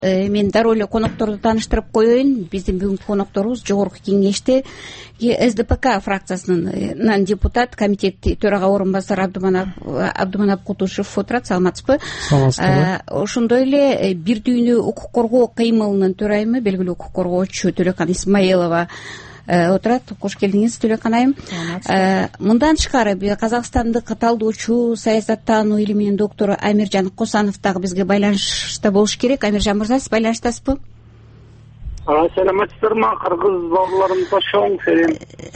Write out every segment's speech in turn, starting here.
Мен дароо эле конокторду тааныштырып коеюн. Биздин бүгүнкү конокторубуз жогорку кеңеште СДПК фракциясынын депутат, комитет төрага орун басары Абдыманап Кутушев отурат. Саламатсызбы? Ошондой эле бир дүйнө укук коргоо кыймылынын төрайымы, белгилүү укук коргоочу Төлөкан Исмаилова отурат. Кош келдиңиз, Төлөкан айым. Мындан тышкары казакстандык талдоочу, саясаттануу илиминин доктору Амиржан Косанов дагы бизге байланышта болуш керек. Амиржан мырза, сиз байланыштасызбы? Саламатсыздарбы, кыргыз бауырларымызга чоң салам.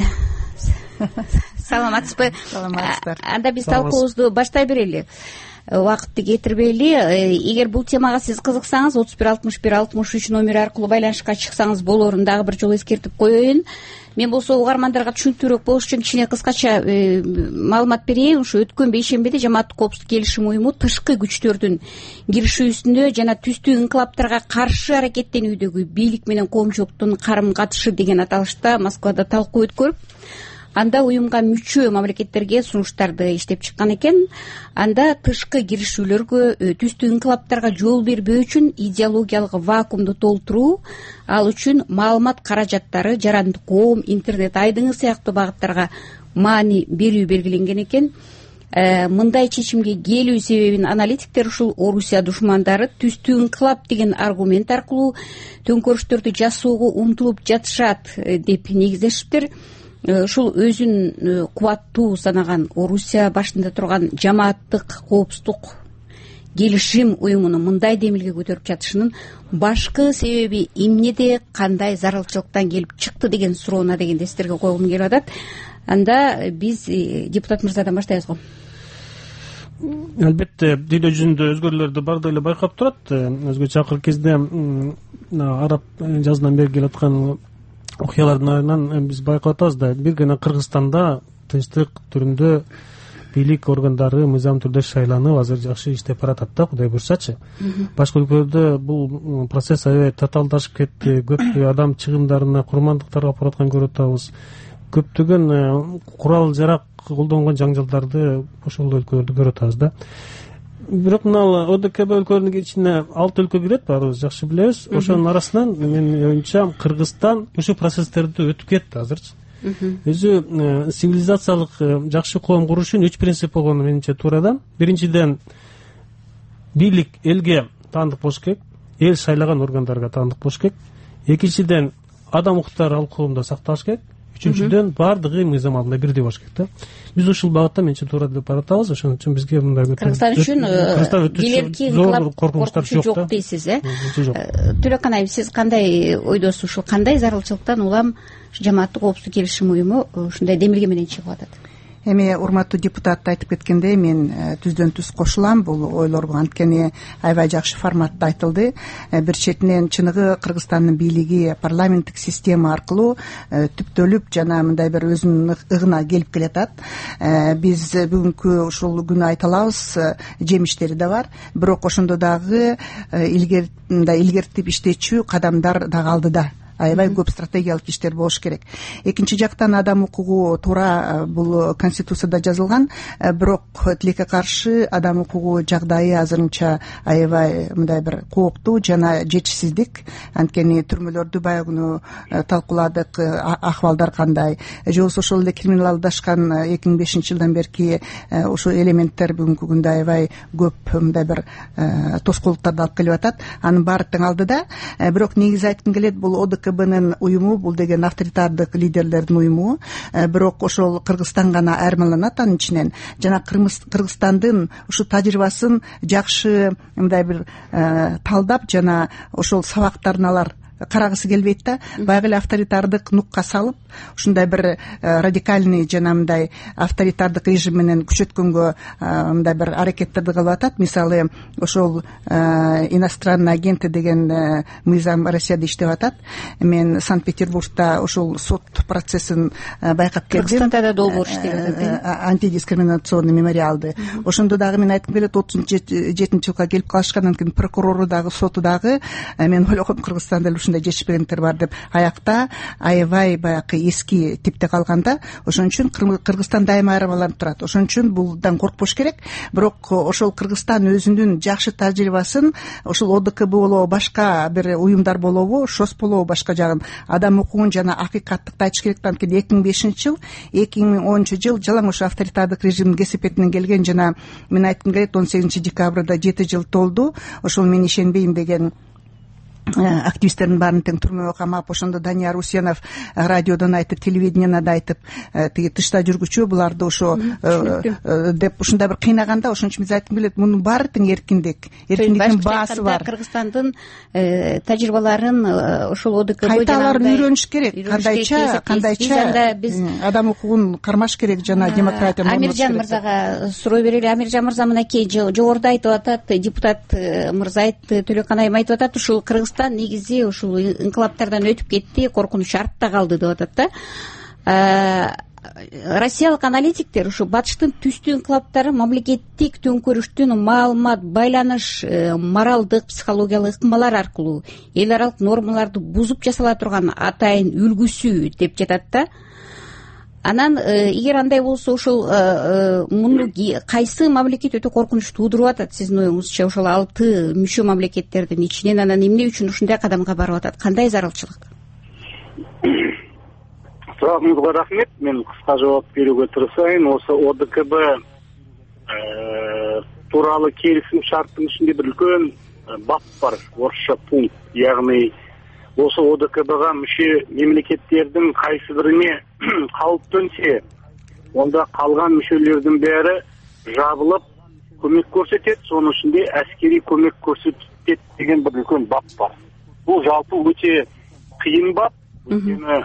Саламатсызбы? Саламатсыздар. Анда биз талкуубузду баштай берели. Убакытты кетирбейли. Эгер бул темага сиз кызыксаңыз, 316163 номери аркылуу байланышка чыксаңыз болорун дагы бир жолу эскертип коеюн. Мен болсо угармандарга түшүнүктүүрөөк болуш үчүн кичине кыскача маалымат берейин. Ушу өткөн бейшембиде Жамааттык коопсуздук келишим уюму тышкы күчтөрдүн киришүүсүндө жана түздүү инкылаптарга каршы аракеттенүүдөгү бийлик менен коомчулуктун карым-катышы деген аталышта Москвада талкуу өткөрүп, анда уюмга мүчө мамлекеттерге сунуштарды иштеп чыккан экен. Анда тышкы киришүүлөргө, түздүү инкылаптарга жол бербөө үчүн идеологиялык вакуумду толтуруу, ал үчүн маалымат каражаттары, жарандык коом, интернет айдыңы сыяктуу багыттарга маани берүү белгиленген экен. Мындай чечимге келүү себебин аналитиктер ушул Орусия душмандары түздүү инкылап деген аргумент аркылуу төңкөрүштөрдү жасоого умтулуп жатышат деп негиздешиптир. Ушул өзүн кубаттуу санаган Орусия башында турган Жамааттык коопсуздук келишим уюмунун мындай демилге көтөрүп жатышынын башкы себеби эмнеде, кандай зарылчылыктан келип чыкты деген суроону дегенде сиздерге койгум келип атат. Анда биз депутат мырзадан баштайбыз го. Албетте, дүйнө жүзүндө өзгөрүүлөрдү баардыгы эле байкап турат. Өзгөчө акыркы кезде араб жазынан бери келип аткан окуялардан биз байкап атабыз да, бир гана Кыргызстанда тынчтык түрүндө бийлик органдары мыйзам түрдө шайланып, азыр жакшы иштеп баратат да, Кудай буйрсачы. Башка өлкөлөрдө бул процесс аябай татаалдашып кетти. Көп адам чыгымдарына, курмандыктарга алып бараткан көрүп атабыз. Көптөгөн курал жарак колдонгон жаңжалдарды ошол өлкөлөрдө көрүп атабыз да. Бирок мына ОДКБ өлкөлөрүнүн ичине 6 өлкө кирет, баарыбыз жакшы билебиз. Ошонун арасынан менин оюмча Кыргызстан ушул процесстерди өтүп кетти азырчы. Өзү цивилизациялык жакшы коом куруш үчүн 3 принцип болгону менимче туура да. Биринчиден, бийлик элге таандык болуш керек, эл шайлаган органдарга таандык болуш керек. Экинчиден, адам укуктары ал коомдо сакталыш керек. Үчүнчүдөн, баардыгы мыйзам алдында бирдей болуш керек да. Биз ушул багытта менче туура деп баратабыз. Ошон үчүн бизге мындай Кыргызстан үчүн келерки инкылап коркунучтар жок дейсиз, Төлөкан айым, сиз кандай ойдосуз? Ушул кандай зарылчылыктан улам Жамааттык коопсуздук келишим уюму ушундай демилге менен чыгып атат? Эми урматтуу депутат айтып кеткендей, мен түздөн түз кошулам бул ойлорго. Анткени аябай жакшы форматта айтылды. Бир четинен чыныгы Кыргызстандын бийлиги парламенттик система аркылуу түптөлүп жана мындай бир өзүнүн ыгына келип келатат. Биз бүгүнкү ушул күнү айта алабыз, жемиштери да бар. Бирок ошондо дагы илгертип иштечү кадамдар дагы алдыда. Аябай көп стратегиялык иштер болуш керек. Экинчи жактан адам укугу туура бул конституцияда жазылган, бирок тилекке каршы адам укугу жагдайы азырынча аябай мындай бир кооптуу жана жетишсиздик. Анткени түрмөлөрдү баягы күнү талкууладык, акыбалдар кандай. Же болбосо ошол эле криминалдашкан 2005 жылдан берки ошол элементтер бүгүнкү күндө аябай көп мындай бир тоскоолдуктарды алып келип атат. Анын баары тең алдыда. Бирок негизи айткым келет, бул ОДКБнын уюму, бул деген авторитардык лидерлердин уюму. Бирок ошол Кыргызстан гана айырмаланат анын ичинен. Жана Кыргызстандын ушу тажрыйбасын жакшы мындай бир талдап жана ошол сабактарын алар карагысы келбейт да. Баягы эле авторитардык нукка салып, ушундай бир радикальный жана мындай авторитардык режим менен күчөткөнгө мындай бир аракеттерди кылып атат. Мисалы, ошол иностранный агенты деген мыйзам Россияда иштеп атат. Мен Санкт-Петербургда ошол сот процессин байкап келдим. Кыргызстанда да долбоор иштеп атат, антидискриминационный мемориалды. Ошондо дагы мен айткым келет, 37-жылга келип калышкан, анткени прокурору дагы, соту дагы. Мен ойлогом, Кыргызстанда ушундай ушундай жетишпегендиктер бар деп аякта аябай баягы эски типте калганда, ошон үчүн Кыргызстан дайыма айырмаланып турат. Ошон үчүн булдан коркпош керек. Бирок ошол Кыргызстан өзүнүн жакшы тажрыйбасын ошол ОДКБ болобу, башка бир уюмдар болобу, ШОС болобу, башка жагын адам укугун жана акыйкаттыкты айтыш керек. Анткени 2005-жыл 2010-жыл жалаң ошо авторитардык режимдин кесепетинен келген жана мен айткым келет, 18-декабрда 7 жыл толду. Ошол мен ишенбейм деген активисттердин баарын тең түрмөгө камап, ошондо Данияр Усенов радиодон айтып, телевидениеда айтып, тиги тышта жүргүчү буларды ошо деп ушундай бир кыйнаганда, ошон үчүн биз айткым келет, мунун баары тең эркиндиктин баасы бар. Кыргызстандын тажрыйбаларын ошол ОДКБ кайта аларын үйрөнүш керек. Кандайча биз адам укугун кармаш керек жана демократия Амиржан мырзага суроо берели. Амиржан мырза мынакей жогоруда айтып атат, депутат мырза айтты, Төлөкөн айым айтып атат, ушул Кыргызстан негизи ушул инкылаптардан өтүп кетти, коркунуч артта калды деп атат да. Россиялык аналитиктер ушу батыштын түстүү инкылаптары мамлекеттик төңкөрүштүн маалымат, байланыш, моралдык, психологиялык ыкмалар аркылуу эл аралык нормаларды бузуп жасала турган атайын үлгүсү деп жатат да. Анан эгер андай болсо, ошол муну кайсы мамлекет өтө коркунуч туудуруп атат сиздин оюңузча? Ошол 6 мүчө мамлекеттердин ичинен анан эмне үчүн ушундай кадамга барып атат? Кандай зарылчылык? Сурагыңызга рахмет. Мен кыска жооп берүүгө тырышайын. Осы ОДКБ тууралуу келисим шарттын ичинде бир үлкөн бап бар, орусча пункт. Ягни осы ОДКБга мүчө мемлекеттердин кайсы бирине калып төнсө, онда калган мүчөлөрдүн баары жабылып көмөк көрсөтөт, сонун ичинде аскерий көмөк көрсөтөт деген бир үлкөн бап бар. Бул жалпы өтө кыйын бап. Өйткөнү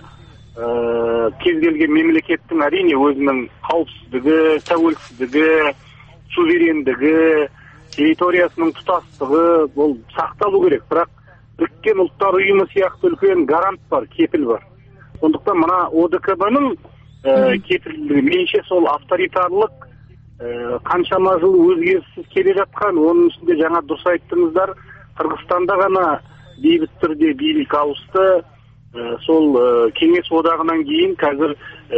кез келген мемлекеттин арине өзүнүн кауіпсіздігі, тәуелсіздігі, суверендігі, территориясының тұтастығы бұл сақталу керек. Бірақ Біріккен Ұлттар Ұйымы сияқты үлкен гарант бар, кепіл бар. Сондықтан мына ОДКБ-нің кепілдігі меніңше сол авторитарлық қаншама жыл өзгеріссіз келе жатқан, оның үстінде жаңа дұрыс айттыңыздар, Қырғызстанда ғана бейбіт түрде билік ауысты. Сол кеңес одағынан кейін қазір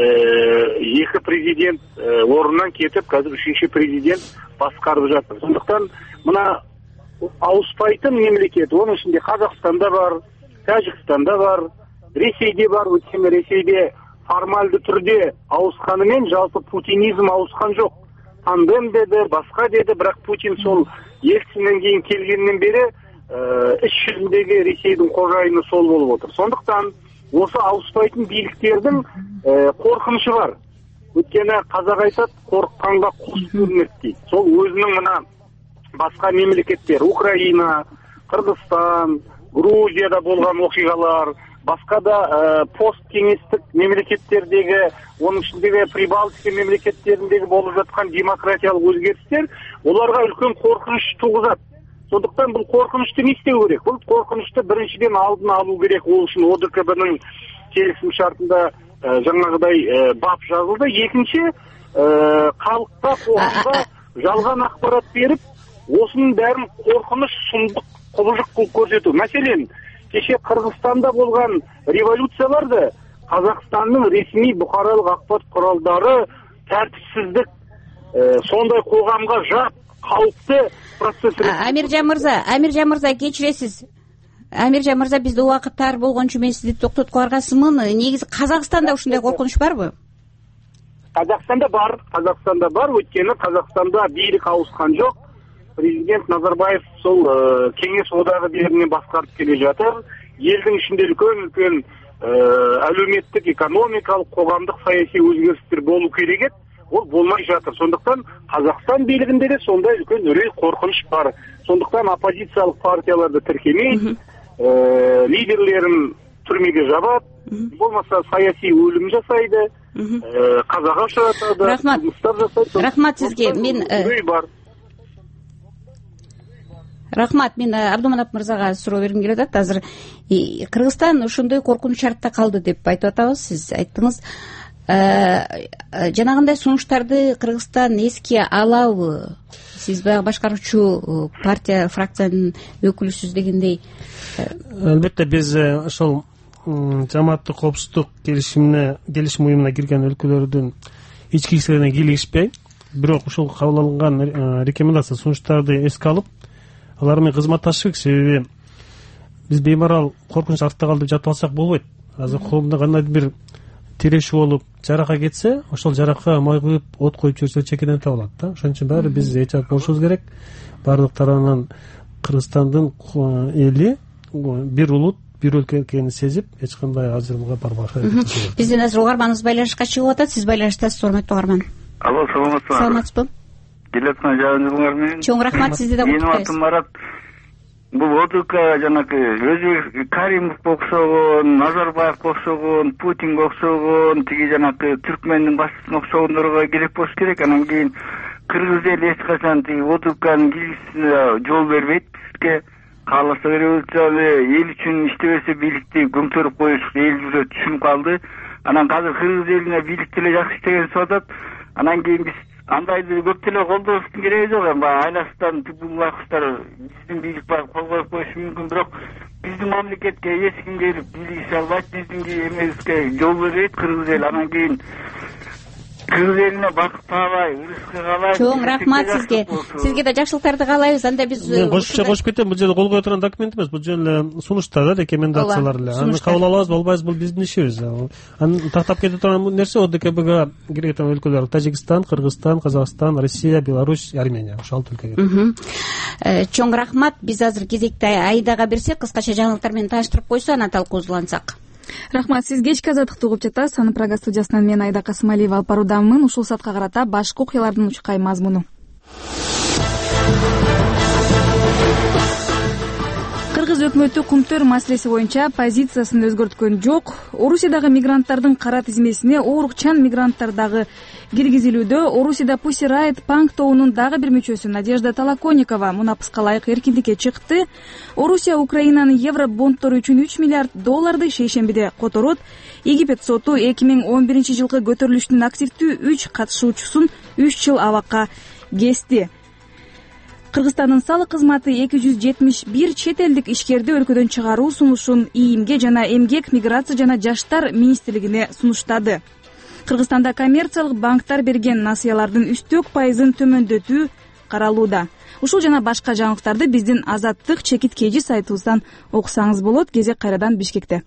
екі президент орнынан кетіп, қазір үшінші президент басқарып жатыр. Сондықтан мына ауыспайтын мемлекет, оның ішінде Қазақстанда бар, Тәжікстанда бар, Ресейде бар. Өйткені Ресейде формальды түрде ауысқанымен жалпы путинизм ауысқан жоқ. Тандем деді, басқа деді, бірақ Путин сол Ельциннен кейін келгеннен бері іс жүзіндегі Ресейдің қожайыны сол болып отыр. Сондықтан осы ауыспайтын биліктердің қорқынышы бар. Өйткені қазақ айтады, қорыққанға құс көрінеді дейді. Сол өзінің мына басқа мемлекеттер, Украина, Қырғызстан, Грузияда болған оқиғалар, басқа да посткеңестік мемлекеттердегі, оның ішіндегі Прибалтика мемлекеттеріндегі болып жатқан демократиялық өзгерістер оларға үлкен қорқыныш туғызады. Сондықтан бұл қорқынышты не істеу керек? Бұл қорқынышты біріншіден алдын алу керек. Ол үшін ОДКБ-нің келісім шартында жаңағыдай бап жазылды. Екінші, халыққа, қоғамға жалған ақпарат беріп, осының бәрін қорқыныш, сұмдық, құбыжық қылып көрсету. Мәселен, кеше Қырғызстанда болған революцияларды Қазақстанның ресми бұқаралық ақпарат құралдары тәртіпсіздік, сондай қоғамға жат, қауіпті процесс. Амиржан мырза, кечиресиз. Амиржан мырза, бизде убакыт тар болгончу мен сизди токтотуп баргасымын. Негизи Казакстанда ушундай коркунуч барбы? Казакстанда бар. Өйткені Қазақстанда бийлик ауысқан жоқ. Президент Назарбаев сол кеңес одағы дерінен басқарып келе жатыр. Елдің ішінде үлкен әлеуметтік, экономикалық, қоғамдық, саяси өзгерістер болу керек еді. Ол болмай жатыр. Сондықтан Қазақстан билігінде де сондай үлкен үрей, қорқыныш бар. Сондықтан оппозициялық партияларды тіркемей, лидерлерін түрмеге жабады, болмаса саяси өлім жасайды, қазаға ұшыратады, қылмыстар жасайды. Рахмат сізге. Рахмат, мен Абдуманап мырзага суроо бергим келип атат. Азыр Кыргызстан ошондой коркунуч шартта калды деп айтып атабыз. Сиз айттыңыз. жанагындай сунуштарды Кыргызстан эске алабы? Сиз баягы башкаруучу партия фракциянын өкүлүсүз дегендей. Албетте биз ошол жамааттык коопсуздук келишим уюмуна кирген өлкөлөрдүн ички иштерине кийлигишпей, бирок ушул кабыл алынган рекомендация сунуштарды эске алып, алар менен кызматташыш керек. Себеби биз беймарал коркунуч артта калды деп жатып алсак болбойт. Азыр коомдо кандайдыр бир тирешүү болуп жарака кетсе, ошол жаракка май куюп, от коюп жиберсе чекеден табылат да. Ошон үчүн баары биз эчеп болушубуз керек. Баардык тарабынан Кыргызстандын эли бир улут, бир өлкө экенин сезип, эч кандай ажырымга барбашка. Бизден азыр угарманыбыз байланышка чыгып атат. Сиз байланыштасыз, урматтуу угарман. Алло, саламатсызбы? Саламатсызбы? Келаткан жагыңыздар менен. Чоң рахмат, сизди да куттуктайбыз. Менин атым Марат. Бул ОДК жанагы өзү Каримовго окшогон, Назарбаевго окшогон, Путинге окшогон, тиги жанагы Түркмендин башчысына окшогондорго керек болуш керек. Анан кийин кыргыз эли эч качан тиги ОДКнын киргизишине жол бербейт. Бизге кааласа революцияны эл үчүн иштебесе бийликти көмтөрүп коюш эл жүзү түшүнүп калды. Анан азыр кыргыз элине бийлик деле жакшы иштеген атат. Анан кийин биз андайды көп деле колдонуштун кереги жок. Айласынан тыгылгачтар биздин бийлик бар кол коюп коюшу мүмкүн, бирок биздин мамлекетке эч ким келип бийлише албайт, биздин эмебизге жол бербейт кыргыз эл. Анан кийин кыргыз элине бакыт каалай, ырыскы каалай. Чоң рахмат сизге. Сизге да жакшылыктарды каалайбыз. Анда биз кошуп кетем, бул жерде кол кое турган документ эмес, бул жерде сунуштар да, рекомендациялар эле. Аны кабыл алабыз, албайбыз, бул биздин ишибиз. Аны тактап кете турган нерсе ОДКБга кире турган өлкөлөр: Тажикстан, Кыргызстан, Казакстан, Россия, Беларусь, Армения. Ошол өлкөгө. Чоң рахмат. Биз азыр кезекти Айдага берсек, кыскача жаңылыктар менен тааныштырып койсо, анан талкуулансак. Рахмат, сиз кечки азаттыкты угуп жатасыз. Аны Прага студиясынан мен Айда Касымалиева алып баруудамын. Ушул саатка карата башкы окуялардын учкай мазмуну. Кыргыз өкмөтү кумтөр маселеси боюнча позициясын өзгөрткөн жок. Орусиядагы мигранттардын кара тизмесине оорукчан мигранттар дагы киргизилүүдө. Орусияда Pussy Riot Punk тобунун дагы бир мүчөсү Надежда Толоконникова мунапыска ылайык эркиндикке чыкты. Орусия Украинанын евро бондтору үчүн $3 миллиард шейшембиде которот. Египет соту 2011 жылкы көтөрүлүштүн активдүү 3 катышуучусун 3 жыл абакка кести. Кыргызстандын салык кызматы 271 чет элдик ишкерди өлкөдөн чыгаруу сунушун ИИМге жана Эмгек, миграция жана жаштар министрлигине сунуштады. Кыргызстанда коммерциялык банктар берген насыялардын үстөк пайызын төмөндөтүү каралууда. Ушул жана башка жаңылыктарды биздин Азаттык чекит KG сайтыбыздан окусаңыз болот. Кезек кайрадан Бишкекте.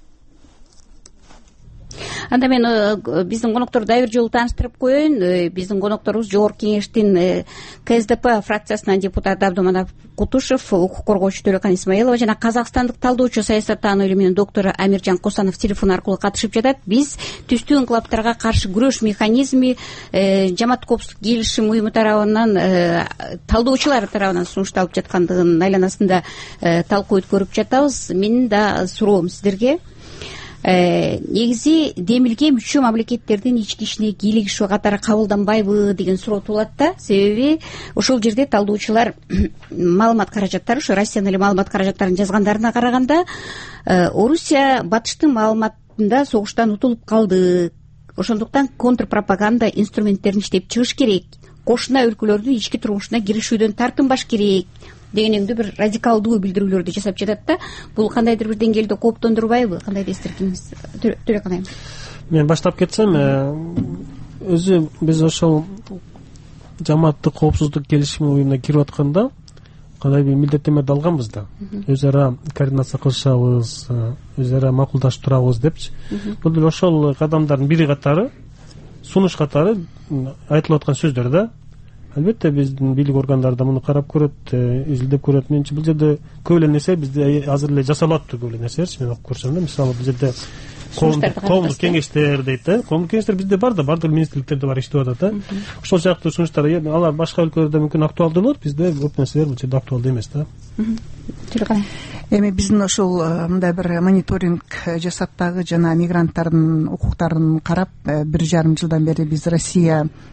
Анда мен биздин конокторду дагы бир жолу тааныштырып коеюн. Биздин конокторубуз Жогорку Кеңештин КСДП фракциясынан депутат Абдуманап Кутушев, укук коргоочу Төрөкан Исмаилова жана казакстандык талдоочу саясаттануу илиминин доктору Амиржан Косанов телефон аркылуу катышып жатат. Биз түстүү инкылаптарга каршы күрөш механизми жамааттык коопсуздук келишим уюму тарабынан талдоочулар тарабынан сунушталып жаткандыгынын айланасында талкуу өткөрүп жатабыз. Менин да суроом сиздерге: негизи демилге мүчө мамлекеттердин ички ишине кийлигишүү катары кабылданбайбы деген суроо туулат да. Себеби ошол жерде талдоочулар маалымат каражаттары, ошо Россиянын эле маалымат каражаттарын жазгандарына караганда, Орусия батыштын маалыматында согуштан утулуп калды. Ошондуктан контрпропаганда инструменттерин иштеп чыгыш керек. Кошуна өлкөлөрдүн ички турмушуна киришүүдөн тартынбаш керек дегенеңдүү бир радикалдуу билдирүүлөрдү жасап жатат да. Бул кандайдыр бир деңгээлде кооптондурбайбы? Кандай эстиркиңиз, Төрөкан айым? Мен баштап кетсем, өзү биз ошол жамааттык коопсуздук келишим уюмуна кирип атканда кандай бир милдеттенмеди алганбыз да. Өз ара координация кылышабыз, өз ара макулдашып турабыз депчи. Бул деле ошол кадамдардын бири катары, сунуш катары айтылып аткан сөздөр да. Албетте биздин бийлик органдары да муну карап көрөт, изилдеп көрөт. Менчи бул жерде көп эле нерсе бизде азыр эле жасалып атты, көп эле нерселерчи. Мен окуп көрсөм да, мисалы бул жерде коомдук кеңештер дейт да. Коомдук кеңештер бизде бар да, бардык министрликтерде бар, иштеп атат да. Ошол сыяктуу сунуштар, алар башка өлкөлөрдө мүмкүн актуалдуу болот, бизде көп нерселер бул жерде актуалдуу эмес да. Эми биздин ошол мындай бир мониторинг жасап дагы жана мигранттардын укуктарын карап, 1,5 жылдан бери биз Россия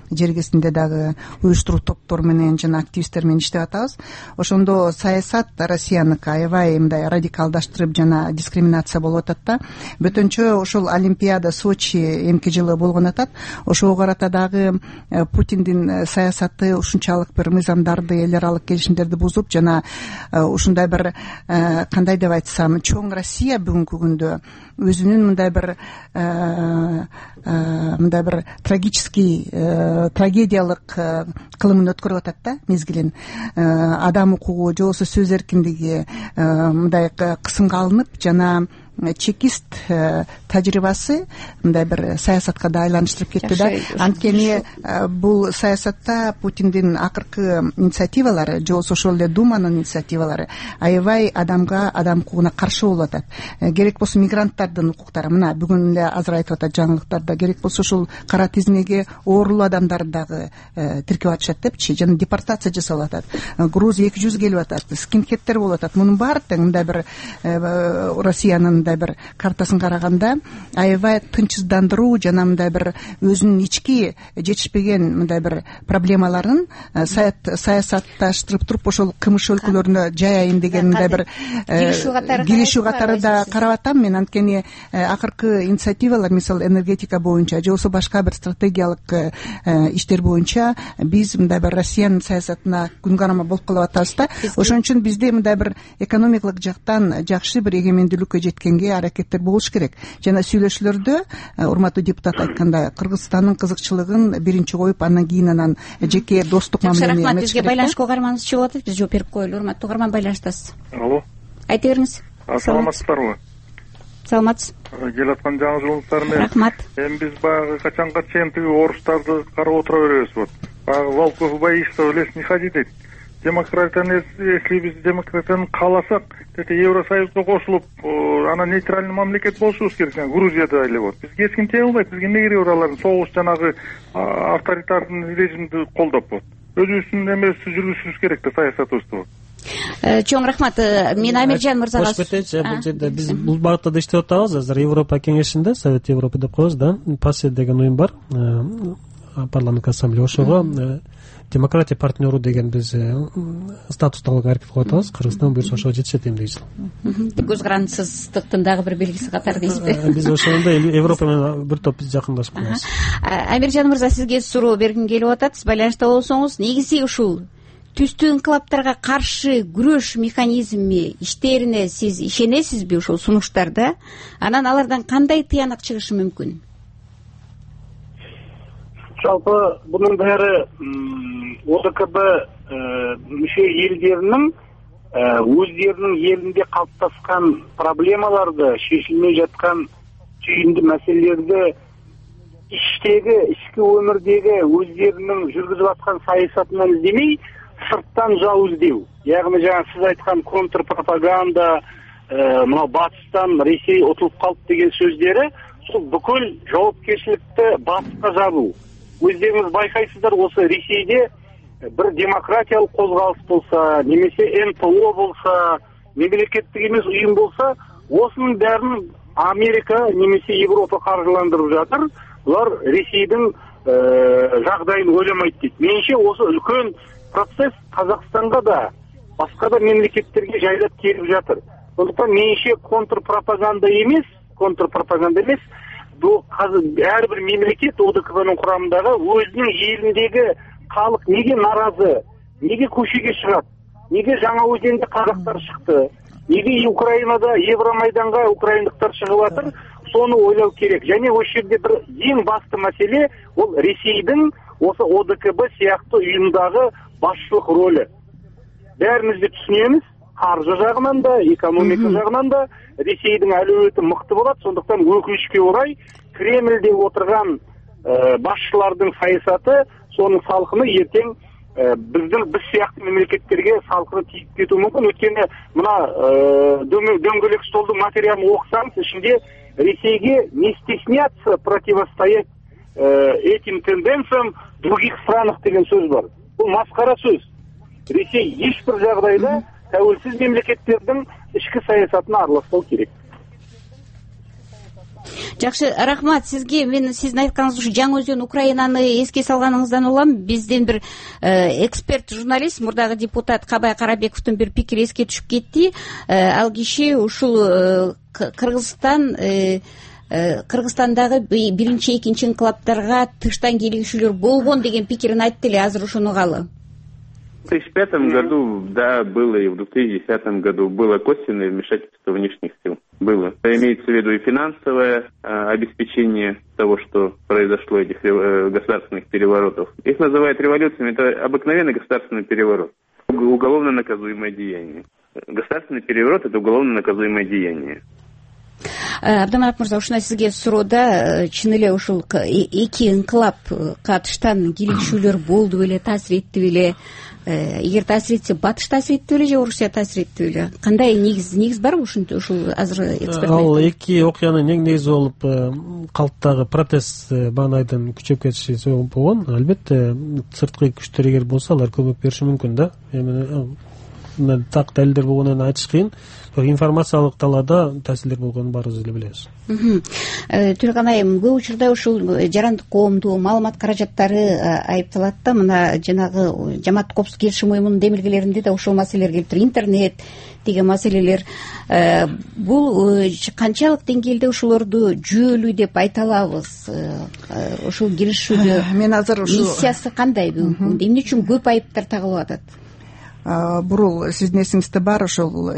жергесинде дагы уюштуруу топтор менен жана активисттер менен иштеп атабыз. Ошондо саясат Россияныкы аябай мындай радикалдаштырып жана дискриминация болуп атат да. Бөтөнчө ошол Олимпиада Сочи эмки жылы болгон атат. Ошого карата дагы Путиндин саясаты ушунчалык бир мыйзамдарды, эл аралык келишимдерди бузуп жана ушундай бир кандай деп айтсам, чоң Россия бүгүнкү күндө өзүнүн мындай бир трагедиялык кылымын өткөрүп атат да, мезгилин. Адам укугу же болбосо сөз эркиндиги мындай кысымга алынып жана чекист тажрыйбасы мындай бир саясатка да айланыштырып кетти да. Анткени бул саясатта Путиндин акыркы инициативалары же болбосо ошол эле Думанын инициативалары аябай адамга, адам укугуна каршы болуп атат. Керек болсо мигранттардын укуктары, мына бүгүн эле азыр айтып атат жаңылыктарда, керек болсо ошол кара тизмеге оорулуу адамдарды дагы тиркеп атышат депчи, жана депортация жасалып атат. Груз 200 келип атат, скинхедтер болуп атат. Мунун баары тең мындай бир Россиянын бир картасын караганда аябай тынчсыздандыруу жана мындай бир өзүнүн ички жетишпеген мындай бир проблемаларын саясатташтырып туруп ошол КМШ өлкөлөрүнө жаяйын деген мындай бир киришүү катары да карап атам мен. Анткени акыркы инициативалар, мисалы энергетика боюнча же болбосо башка бир стратегиялык иштер боюнча биз мындай бир Россиянын саясатына күн карама болуп калып атабыз да. Ошон үчүн бизде мындай бир экономикалык жактан жакшы бир эгемендүүлүккө жеткенге аракеттер болуш керек. Жана сүйлөшүүлөрдө урматтуу депутат айткандай, Кыргызстандын кызыкчылыгын биринчи коюп, андан кийин жеке достук мамилени рахмат. Бизге байланышка угарманыбыз чыгып атат, биз жооп берип коелу. Урматтуу угарман, байланыштасыз. Алло. Айта бериңиз. Саламатсыздарбы? Саламатсыз. Келаткан жаңы жылыңыздар менен. Рахмат. Биз баягы качанга чейин тиги орустарды карап отура беребиз. Вот баягы Волков боишься в лес не ходи дейт. Демократияны, если биз демократияны кааласак, Евросоюзга кошулуп, анан нейтральный мамлекет болушубуз керек. Грузияда эле вот. Бизге эч ким тие албайт. Бизге эмне кереги бар алардын согуш жанагы авторитарный режимди колдоп вот. Өзүбүздүн эмебизди жүргүзүшүбүз керек да, саясатыбызды. Чоң рахмат. Мен Амиржан мырзага кош кетейинчи. Бул жерде биз бул багытта да иштеп атабыз. Азыр Европа кеңешинде, Совет Европы деп коебуз да, ПАСЕ деген уюм бар. Парламент ассамблея, ошого демократия партнеру деген биз статусту алууга аракет кылып атабыз. Кыргызстан буюрса ошого жетишет эмдиги жыл. Көз карандысыздыктын дагы бир белгиси катары дейсизби? Биз ошондо Европа менен бир топ биз жакындашып калабыз. Амиржан мырза, сизге суроо бергим келип атат. Сиз байланышта болсоңуз, негизи ушул түстүү инкылаптарга каршы күрөш механизми иштерине сиз ишенесизби, ушул сунуштарда? Анан алардан кандай тыянак чыгышы мүмкүн? Жалпы bunun баары ОДКБ мүчө элдеринин өздеринин элинде калыптаскан проблемаларды, шешилмей жаткан түйүндүү маселелерди иштеги, ички өмүрдөгү өздеринин жүргүзүп аткан саясатынан издемей, сырттан жау издөө. Ягъни жана сиз айткан контрпропаганда, мына батыстан Ресей утулуп калды деген сөздөрү, сол бүкүл жоопкерчиликти батыска жабуу. Өздеріңіз байқайсыздар, осы Ресейде бір демократиялық қозғалыс болса, немесе НПО болса, мемлекеттік емес ұйым болса, осының бәрін Америка немесе Европа қаржыландырып жатыр. Олар Ресейдің жағдайын ойламайды дейді. Меніңше осы үлкен процесс Қазақстанға да, басқа да мемлекеттерге жайлап келіп жатыр. Сондықтан меніңше контрпропаганда емес, бұл әрбір мемлекет ОДКБ-нің құрамындағы өзінің еліндегі халық неге наразы, неге көшеге шығады, неге Жаңаөзенде қазақтар шықты, неге Украинада Евромайданға украиндықтар шығып жатыр, соны ойлау керек. Және осы жерде бір ең басты мәселе ол Ресейдің осы ОДКБ сияқты ұйымдағы басшылық рөлі. Бәріміз де түсінеміз, қаржы жағынан да, экономика жағынан да Ресейдің әлеуеті мықты болады. Сондықтан өкінішке орай Кремльде отырған басшылардың саясаты соның салқыны ертең біз сияқты мемлекеттерге салқыны тиіп кетуі мүмкін. Өйткені мына дөңгелек столдың материалын оқысаңыз, ішінде Ресейге не стесняться противостоять этим тенденциям в других странах деген сөз бар. Бұл масқара сөз. Ресей ешбір жағдайда тәуелсіз мемлекеттердің ішкі саясатына араласпау керек. жакшы, рахмат сизге. Мен сиздин айтканыңыз ушу Жаңы Өзөн Украинаны эске салганыңыздан улам биздин бир эксперт журналист, мурдагы депутат Кабай Карабековдун бир пикири эске түшүп кетти. Ал киши ушул Кыргызстандагы биринчи, экинчи инкылаптарга тыштан келишүүлөр болгон деген пикирин айтты эле. Азыр ушуну калы? В 2005 году, да, было, и в 2010 году было косвенное вмешательство внешних сил. Было. Имеется в виду и финансовое обеспечение того, что произошло, этих государственных переворотов. Их называют революциями. Это обыкновенный государственный переворот. Уголовно наказуемое деяние. Государственный переворот – это уголовно наказуемое деяние. Абдаманап мырза, ушуна сизге суроодо, чын эле ушул эки инкылапка тыштан келишүүлөр болду беле, таасир этти беле? Эгер таасир этсе, Батыш таасир этти беле же Орусия таасир этти беле? Кандай негиз барбы ушул азыр эксперт? Ал эки окуянын эң негизи болуп калктагы протест баанайдын күчөп кетиши себеп болгон. Албетте сырткы күчтөр эгер болсо алар көмөк бериши мүмкүн да. Эми так далилдер болгонун айтыш кыйын. Информациялык талаада таасирлер болгонун баарыбыз эле билебиз. Түркан айым, көп учурда ушул жарандык коомду маалымат каражаттары айыпталат да. Мына жанагы Жамааттык коопсуздук келишим уюмунун демилгелеринде да ушул маселелер келип тур. Интернет деген маселелер. Бул канчалык деңгээлде ушулорду жүйөлүү деп айта алабыз? Ушул киришүүдө мен азыр ушул миссиясы кандай? Эмне үчүн көп айыптар тагылып атат? Бурул, сиздин эсиңизде бар, ошол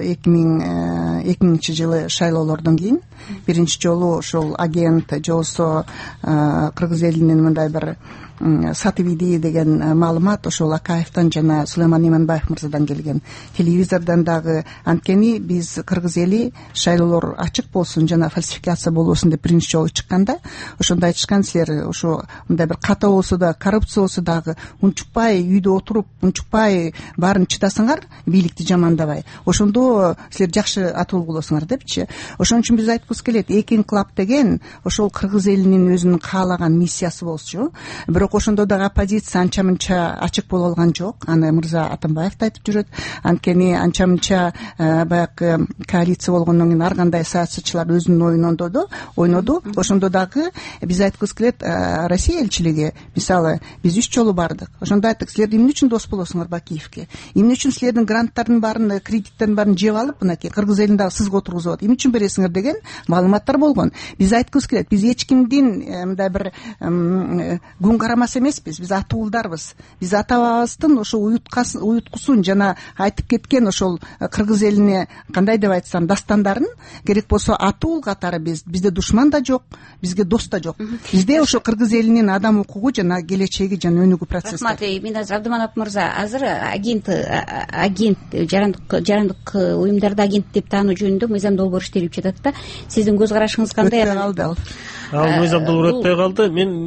2000 жылы шайлоолордон кийин биринчи жолу ошол агент же болбосо кыргыз элинин мындай бир сатыбиди деген маалымат ошол Акаевден жана Сулайман Иманбаев мырзадан келген. Телевизордон дагы, анткени биз кыргыз эли шайлоолор ачык болсун жана фальсификация болбосун деп биринчи жолу чыкканда, ошондо айтышкан, силер ошо мындай бир катуу болсо да, коррупция болсо дагы унчукпай үйдө отуруп, унчукпай баарын чытасыңар, бийликти жамандабай, ошондо силер жакшы атуу болосуңар депчи. Ошон үчүн биз айткыбыз келет, эки инкылап деген ошол кыргыз элинин өзүнүн каалаган миссиясы болчу. Бирок ошондо дагы оппозиция анча мынча ачык боло алган жок. Аны мырза Атамбаев да айтып жүрөт. Анткени анча мынча баягы коалиция болгондон кийин ар кандай саясатчылар өзүнүн ойноду. Ошондо дагы биз айткыбыз келет, Россия элчилиги, мисалы, биз 3 жолу бардык. Ошондо айттык, силер эмне үчүн дос болосуңар Бакиевке? Эмне үчүн силердин гранттардын баарын, кредиттердин баарын жеп алып, мынакей кыргыз элин дагы сызга отургузуп атат? Эмне үчүн бересиңер деген маалыматтар болгон. Биз айткыбыз келет, биз эч кимдин мындай бир күн карамас эмеспиз. Биз атуулдарбыз. Биз ата-бабабыздын ошо уюткусун жана айтып кеткен ошол кыргыз элине кандай деп айтсам дастандарын керек болсо атуу катары бизде душман да жок, бизге дос да жок. Бизде ошо кыргыз элинин адам укугу жана келечеги жана өнүгүү процесси. Рахмат. Мен азыр Абдыманап мырза, азыр агент жарандык уюмдарды агент деп таануу жөнүндө мыйзам долбоор иштелип жатат да. Сиздин көз карашыңыз кандай? Ал мыйзам долбоор өтпөй калды. Мен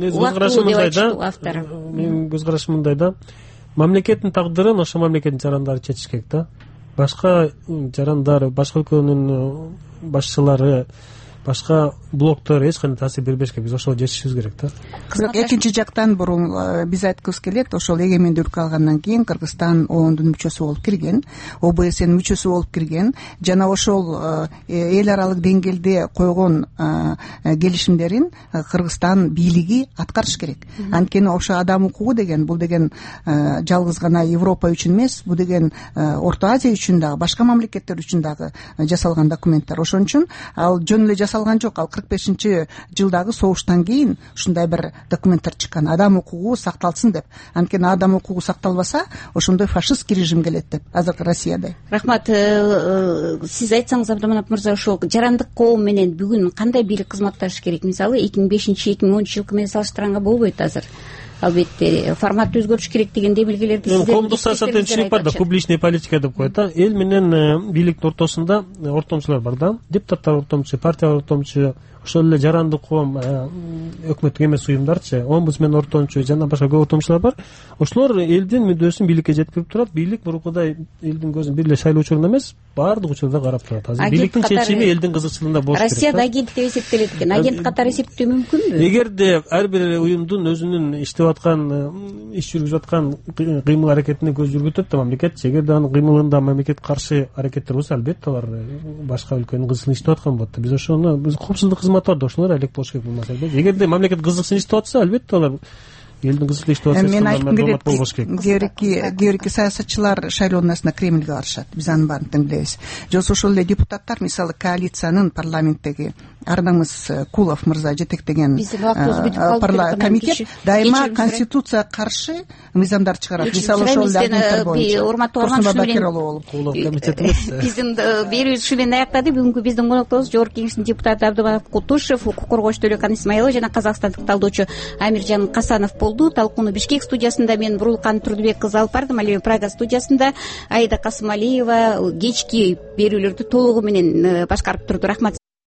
көз карашым мындай да. Мамлекеттин тагдырын ошо мамлекеттин жарандары чечиш керек да. Башка жарандар, башка өлкөнүн башчылары, башка блоктор эч кандай таасир бербеш керек. Биз ошол чечишибиз керек да. Бирок экинчи жактан бурун биз айткыбыз келет, ошол эгемендүүлүк алгандан кийин Кыргызстан ООНдун мүчөсү болуп кирген, ОБСнын мүчөсү болуп кирген жана ошол эл аралык деңгээлде койгон келишимдерин Кыргызстан бийлиги аткарыш керек. Анткени ошо адам укугу деген, бул деген жалгыз гана Европа үчүн эмес, бул деген Орто Азия үчүн дагы, башка мамлекеттер үчүн дагы жасалган документтер. Ошон үчүн ал жөн эле жасалган жок. Ал 45-жылдагы согуштан кийин ушундай бир документтер чыккан, адам укугу сакталсын деп. Анткени адам укугу сакталбаса, ошондой фашистский режим келет деп азыркы Россияда. Рахмат. Сиз айтсаңыз, Абдыманап мырза, ошол жарандык коом менен бүгүн кандай бийлик кызматташы керек? Мисалы 2005-2010 жылкы менен салыштырганга болбойт азыр. Албетте форматты өзгөртүш керек деген демилгелерди сиздер. Коомдук саясатта түшүнүк бар да, публичный политика деп коет да. Эл менен бийликтин ортосунда ортомчулар бар да. Депутаттар ортомчу, партиялар ортомчу, ошол эле жарандык коом, өкмөттүк эмес уюмдарчы, омбудсмен ортомчу жана башка көп ортомчулар бар. Ошолор элдин мүддөсүн бийликке жеткирип турат. Бийлик бурукудай элдин көзүн бир эле шайлоочу эмес, баардык учурда карап турат. Азыр бийликтин чечими элдин кызыкчылыгында болуш керек. Россияда агент деп эсептелет экен. Агент катары эсептөө мүмкүнбү? Эгерде ар бир уюмдун өзүнүн иштеп аткан, иш жүргүзүп аткан кыймыл аракетине көз жүргүзөт да мамлекет, эгерде анын кыймылында мамлекет каршы аракеттер болсо, албетте алар башка өлкөнүн кызыкчылыгын иштеп аткан болот. Биз ошону коопсуздук кызматы бар да, ошолор элек болуш керек бул маселеде. Эгерде мамлекет кызыкчылыгын иштеп атса, албетте алар элдин кызыкчылыгын иштеп атса, мен айткым келет, кээ бирки саясатчылар шайлоонун астында Кремльге барышат. Биз анын баарын тең билебиз. Жок ошол эле депутаттар, мисалы коалициянын парламенттеги Ардаңыз Кулов мырза жетектеген комитет дайыма конституцияга каршы мыйзамдар чыгарат. Мисалы ошол агенттер боюнча Кулов комитет эмес. Биздин берүүбүз ушу менен аяктады. Бүгүнкү биздин конокторубуз Жогорку Кеңештин депутаты Абдыманап Кутушев, укук коргоочу Төлөкан Исмаилова жана казакстандык талдоочу Амиржан Касанов болду. Талкууну Бишкек студиясында мен Бурулкан Турдубек кызы алып бардым. Ал эми Прага студиясында Аида Касымалиева кечки берүүлөрдү толугу менен башкарып турду. Рахмат.